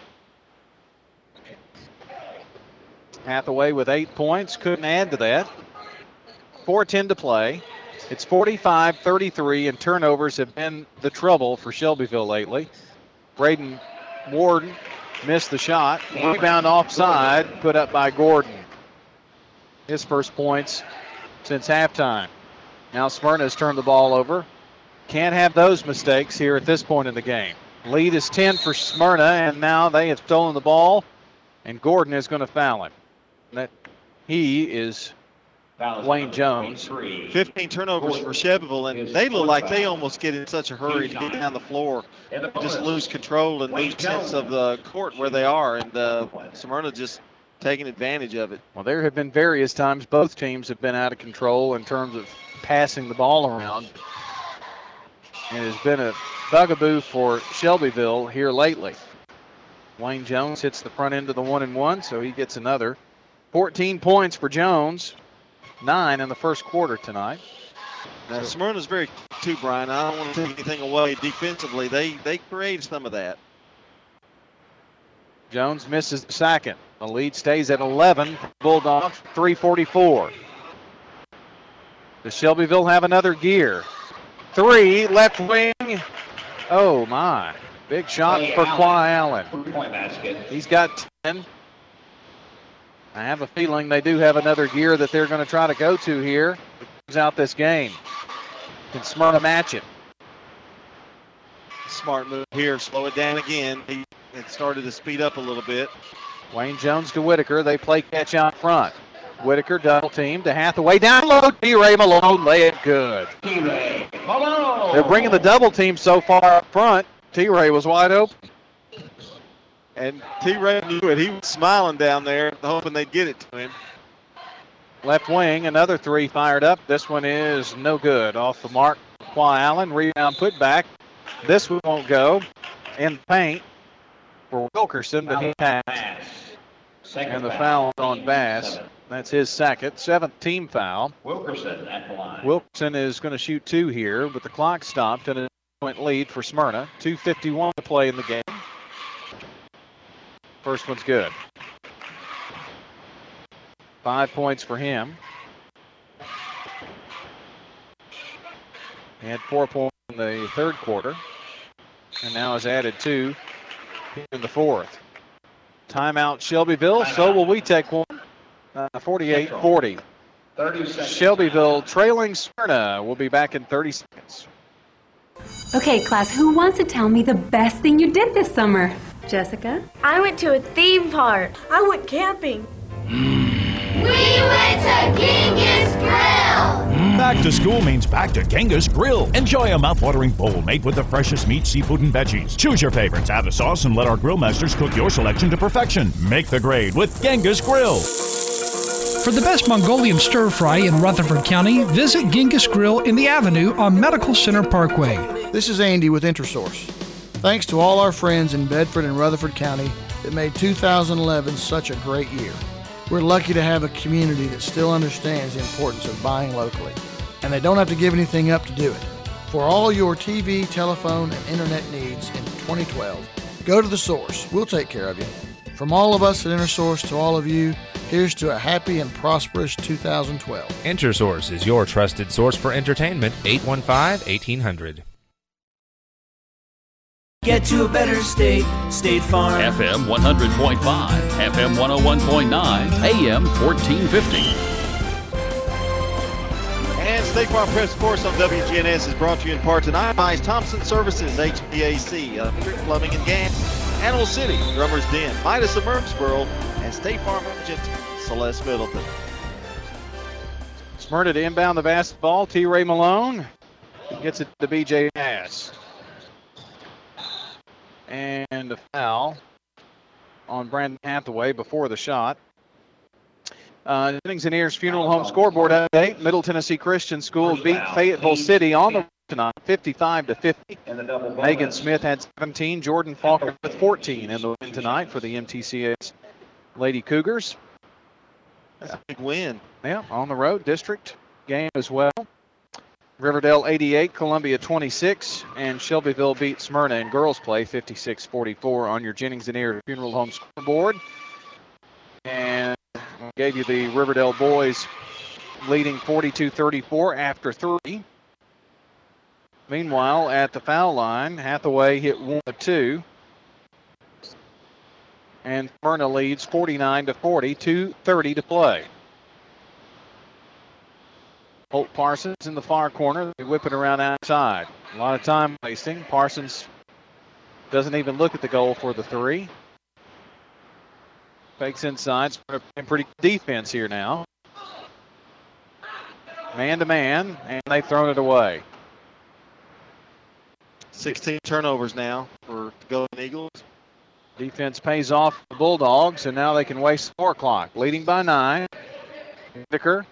Hathaway with eight points, couldn't add to that. four ten to play. It's forty-five thirty-three, and turnovers have been the trouble for Shelbyville lately. Braden Warden missed the shot. Rebound offside, put up by Gordon. His first points since halftime. Now Smyrna's turned the ball over. Can't have those mistakes here at this point in the game. Lead is ten for Smyrna, and now they have stolen the ball, and Gordon is going to foul him. That he is Wayne Jones. fifteen turnovers for Shelbyville, and they look like they almost get in such a hurry to get down the floor, just lose control and lose sense of the court where they are, and uh, Smyrna just taking advantage of it. Well, there have been various times both teams have been out of control in terms of passing the ball around. It has been a bugaboo for Shelbyville here lately. Wayne Jones hits the front end of the one and one, so he gets another. fourteen points for Jones. Nine in the first quarter tonight. Now, Smyrna's very too, Brian. I don't want to take anything away defensively. They they create some of that. Jones misses the second. The lead stays at eleven. Bulldogs, three forty-four. Does Shelbyville have another gear? Three, left wing. Oh, my. Big shot hey, for Qua Allen. Three-point basket. He's got ten. I have a feeling they do have another gear that they're going to try to go to here. Comes out this game. Can Smyrna match it? Smart move here. Slow it down again. He it started to speed up a little bit. Wayne Jones to Whitaker. They play catch out front. Whitaker double team to Hathaway. Down low. T-Ray Malone. Lay it good. T-Ray Malone. They're bringing the double team so far up front. T-Ray was wide open. And T-Ray knew it. He was smiling down there, hoping they'd get it to him. Left wing, another three fired up. This one is no good. Off the mark, Qua Allen. Rebound put back. This one won't go. In the paint for Wilkerson, but he passed. And the foul on Bass. That's his second. Seventh team foul. Wilkerson at the line. Wilkerson is going to shoot two here, but the clock stopped and a point lead for Smyrna. two fifty-one to play in the game. First one's good. Five points for him. He had four points in the third quarter, and now has added two in the fourth. Timeout Shelbyville, so will we take one. Uh, forty-eight forty. Shelbyville trailing Smyrna. We'll be back in thirty seconds. Okay, class, who wants to tell me the best thing you did this summer? Jessica? I went to a theme park. I went camping. We went to Genghis Grill. Back to school means back to Genghis Grill. Enjoy a mouth-watering bowl made with the freshest meat, seafood, and veggies. Choose your favorites, add a sauce, and let our grill masters cook your selection to perfection. Make the grade with Genghis Grill. For the best Mongolian stir fry in Rutherford County, visit Genghis Grill in the Avenue on Medical Center Parkway. This is Andy with InterSource. Thanks to all our friends in Bedford and Rutherford County that made two thousand eleven such a great year. We're lucky to have a community that still understands the importance of buying locally, and they don't have to give anything up to do it. For all your T V, telephone, and internet needs in twenty twelve, go to The Source. We'll take care of you. From all of us at InterSource to all of you, here's to a happy and prosperous two thousand twelve. InterSource is your trusted source for entertainment. eight one five, eighteen hundred. Get to a better state, State Farm. F M one hundred point five, F M one oh one point nine, A M fourteen fifty. And State Farm Press Course on W G N S is brought to you in part tonight by Thompson Services, H V A C, electric, plumbing, and gas. Animal City, Drummer's Den, Midas of Murfreesboro, and State Farm agent Celeste Middleton. Smyrna to inbound the basketball. T. Ray Malone gets it to B J Bass. And a foul on Brandon Hathaway before the shot. Uh, Jennings and Ears Funeral Home scoreboard update. Middle Tennessee Christian School beat Fayetteville City on the road tonight, fifty-five to fifty. Megan Smith had seventeen. Jordan Faulkner with fourteen in the win tonight for the M T C S Lady Cougars. That's a big win. Yeah, on the road, district game as well. Riverdale eighty-eight, Columbia twenty-six, and Shelbyville beat Smyrna in girls play fifty-six forty-four on your Jennings and Ears Funeral Home scoreboard. And I gave you the Riverdale boys leading forty-two thirty-four after three. Meanwhile, at the foul line, Hathaway hit one of two. And Smyrna leads forty-nine to forty, two thirty to play. Holt Parsons in the far corner. They whip it around outside. A lot of time wasting. Parsons doesn't even look at the goal for the three. Fakes inside. Pretty good defense here now. Man to man, and they've thrown it away. sixteen turnovers now for the Golden Eagles. Defense pays off the Bulldogs, and now they can waste the score clock. Leading by nine. Whitaker.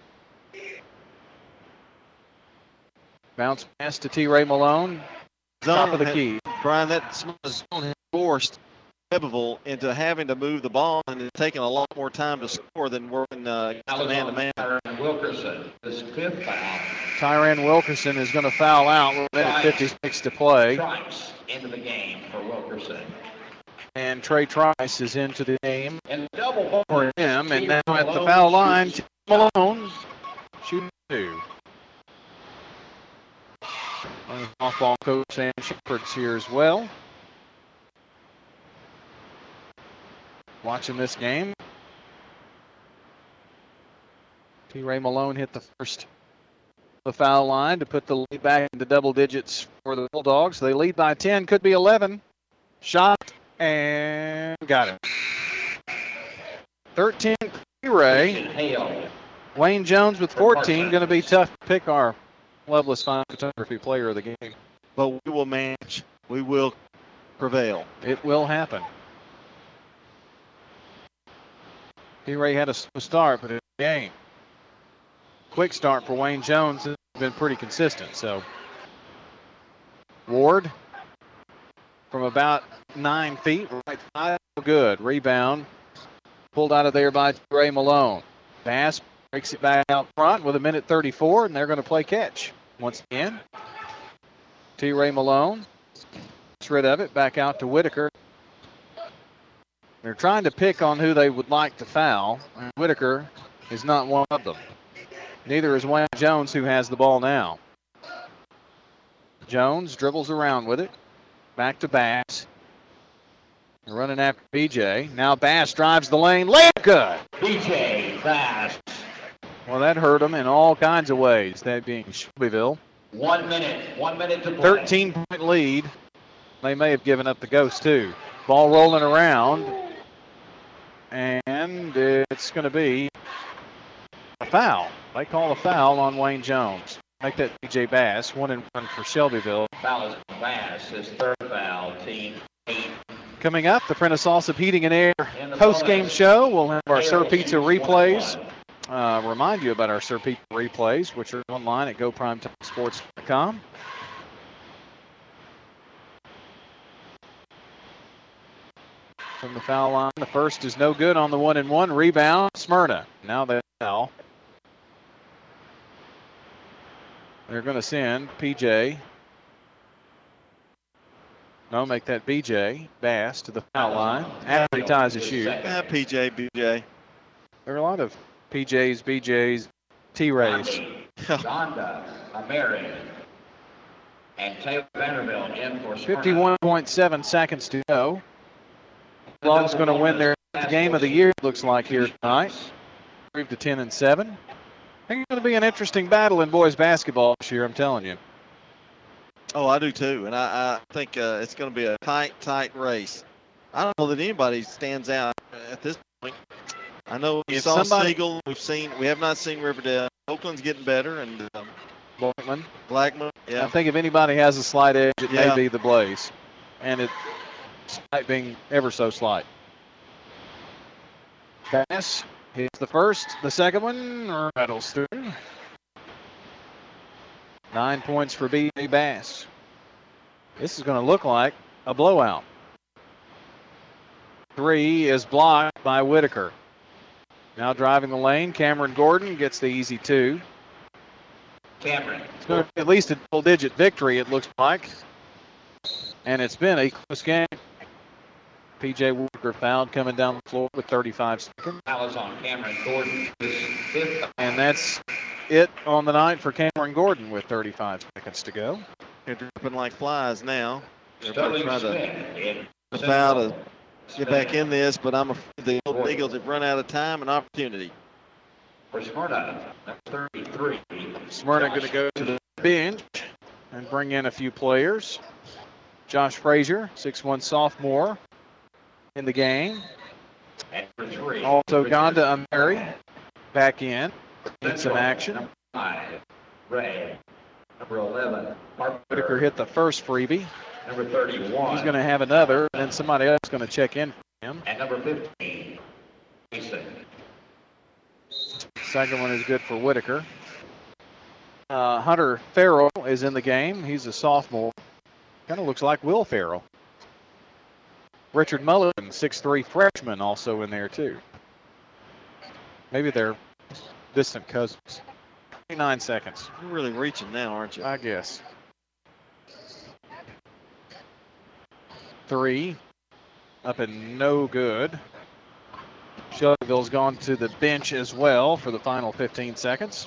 Bounce pass to T. Ray Malone. Top of the key. Brian, that zone has forced Shelbyville into having to move the ball, and it's taking a lot more time to score than working uh, man-to-man. Tyron Wilkerson, his fifth foul. Tyron Wilkerson is going to foul out with a minute fifty-six to play. Trice into the game for Wilkerson. And Trey Trice is into the game and double for him. And now at the foul line, T. Malone shooting two. Off-ball coach Sam Shepard's here as well. Watching this game. T. Ray Malone hit the first the foul line to put the lead back into double digits for the Bulldogs. They lead by ten, could be eleven. Shot and got it. thirteen, T. Ray. Wayne Jones with fourteen. Going to be tough to pick our Loveless Fine Photography player of the game. But we will manage. We will prevail. It will happen. T. Ray had a slow start, but it's a game. Quick start for Wayne Jones has been pretty consistent. So Ward from about nine feet, right side, good. Rebound pulled out of there by T. Ray Malone. Bass breaks it back out front with a minute thirty-four, and they're going to play catch once again. T. Ray Malone gets rid of it, back out to Whitaker. They're trying to pick on who they would like to foul, and Whitaker is not one of them. Neither is Wayne Jones, who has the ball now. Jones dribbles around with it. Back to Bass. They're running after B J. Now Bass drives the lane. Layup good. B J Bass. Well, that hurt them in all kinds of ways, that being Shelbyville. One minute. One minute to play. thirteen-point lead. They may have given up the ghost, too. Ball rolling around. And it's going to be a foul. They call a foul on Wayne Jones. Make that B J Bass. One and one for Shelbyville. Foul is Bass, his third foul, team eight. Coming up, the Prentice Allsup Heating and Air post-game show. We'll have our Sir Pizza replays. Uh, remind you about our Sir Pizza replays, which are online at go prime time sports dot com. From the foul line, the first is no good on the one and one. Rebound, Smyrna. Now they foul. They're going to send P J. No, make that B J Bass to the foul line after he ties his shoe. Yeah, P J, B J. There are a lot of P Js, B Js, T-Rays. Donda, American, and Taylor Vanderbilt in for Smyrna. fifty-one point seven seconds to go. Bulldogs going to win their game of the year, looks like, here tonight. Move to ten and seven. I think it's going to be an interesting battle in boys basketball this year, I'm telling you. Oh, I do too, and I, I think uh, it's going to be a tight, tight race. I don't know that anybody stands out at this point. I know we If saw somebody- Siegel. We've seen. We have not seen Riverdale. Oakland's getting better, and um, Blackman. Blackman. Yeah. I think if anybody has a slight edge, it Yeah. may be the Blaze. And it despite being ever so slight. Bass hits the first. The second one rattles through. Nine points for B J Bass. This is going to look like a blowout. Three is blocked by Whitaker. Now driving the lane, Cameron Gordon gets the easy two. Cameron. It's going to be at least a double-digit victory, it looks like. And it's been a close game. P J Whitaker fouled coming down the floor with thirty-five seconds. Foul is on Cameron Gordon. His fifth. And that's it on the night for Cameron Gordon with thirty-five seconds to go. They're dropping like flies now. They're Sterling trying Smith in to, to foul to get back in this, but I'm afraid the Golden Eagles have run out of time and opportunity. For Smyrna, number thirty-three. Smyrna going to go to the bench and bring in a few players. Josh Frazier, six one sophomore in the game. And for three. Also Gonda Ameri back in. Need some action. Number five, Ray. Number eleven, Parker. Whitaker hit the first freebie. Number thirty-one. He's going to have another, and then somebody else is going to check in for him. And number fifteen, Mason. Second one is good for Whitaker. Uh, Hunter Farrell is in the game. He's a sophomore. Kind of looks like Will Farrell. Richard Mulligan, six three freshman, also in there too. Maybe they're distant cousins. twenty-nine seconds. You're really reaching now, aren't you? I guess. Three. Up and no good. Shelbyville's gone to the bench as well for the final fifteen seconds.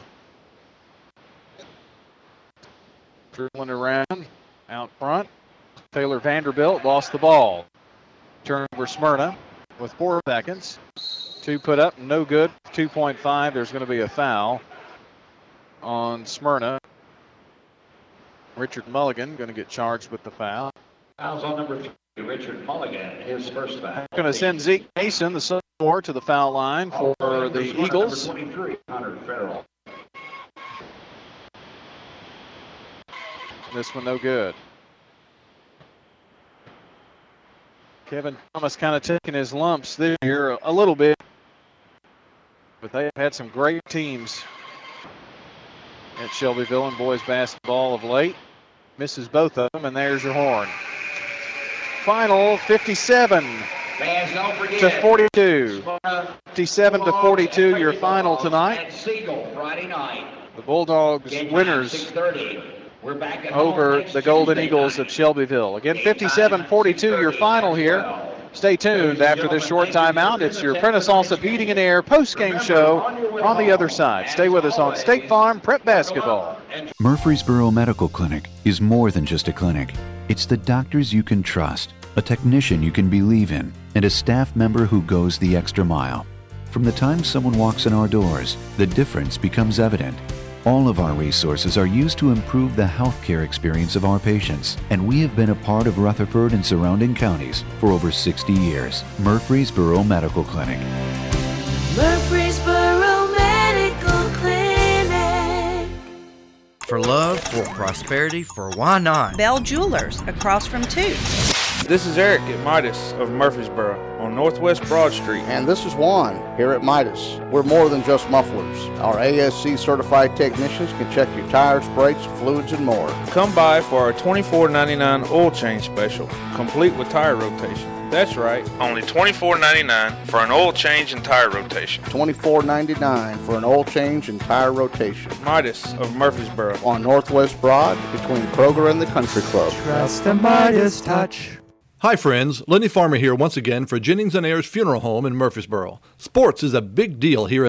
Dribbling around out front. Taylor Vanderbilt lost the ball. Turnover Smyrna with four seconds. Two put up, no good. two point five. There's going to be a foul on Smyrna. Richard Mulligan going to get charged with the foul. Fouls on number three, Richard Mulligan, his first foul. Going to send Zeke Mason, the sophomore, to the foul line for Oh, the Smyrna, Eagles. Number twenty-three, Hunter Farrell. This one no good. Kevin Thomas kind of taking his lumps this year a little bit. But they have had some great teams at Shelbyville in boys basketball of late. Misses both of them, and there's your horn. Final fifty-seven Fans, don't forget, to forty-two. Smyrna, fifty-seven to forty-two, your final tonight. At Siegel, Friday night. The Bulldogs Game time, winners six thirty. We're back at home over next the Golden Tuesday Eagles night. of Shelbyville. Again, fifty-seven forty-two, your final here. Stay tuned after this short timeout. It's your Prentice Allsup Heating and Air post-game show on the other side. Stay with us on State Farm Prep Basketball. Murfreesboro Medical Clinic is more than just a clinic. It's the doctors you can trust, a technician you can believe in, and a staff member who goes the extra mile. From the time someone walks in our doors, the difference becomes evident. All of our resources are used to improve the healthcare experience of our patients, and we have been a part of Rutherford and surrounding counties for over sixty years. Murfreesboro Medical Clinic. Murfreesboro Medical Clinic. For love, for prosperity, for why not? Bell Jewelers, across from Toots. This is Eric at Midas of Murfreesboro on Northwest Broad Street. And this is Juan here at Midas. We're more than just mufflers. Our A S C certified technicians can check your tires, brakes, fluids, and more. Come by for our twenty-four ninety-nine oil change special, complete with tire rotation. That's right, only twenty-four ninety-nine for an oil change and tire rotation. twenty-four ninety-nine for an oil change and tire rotation. Midas of Murfreesboro. On Northwest Broad between Kroger and the Country Club. Trust the Midas touch. Hi friends, Lenny Farmer here once again for Jennings and Ayers Funeral Home in Murfreesboro. Sports is a big deal here at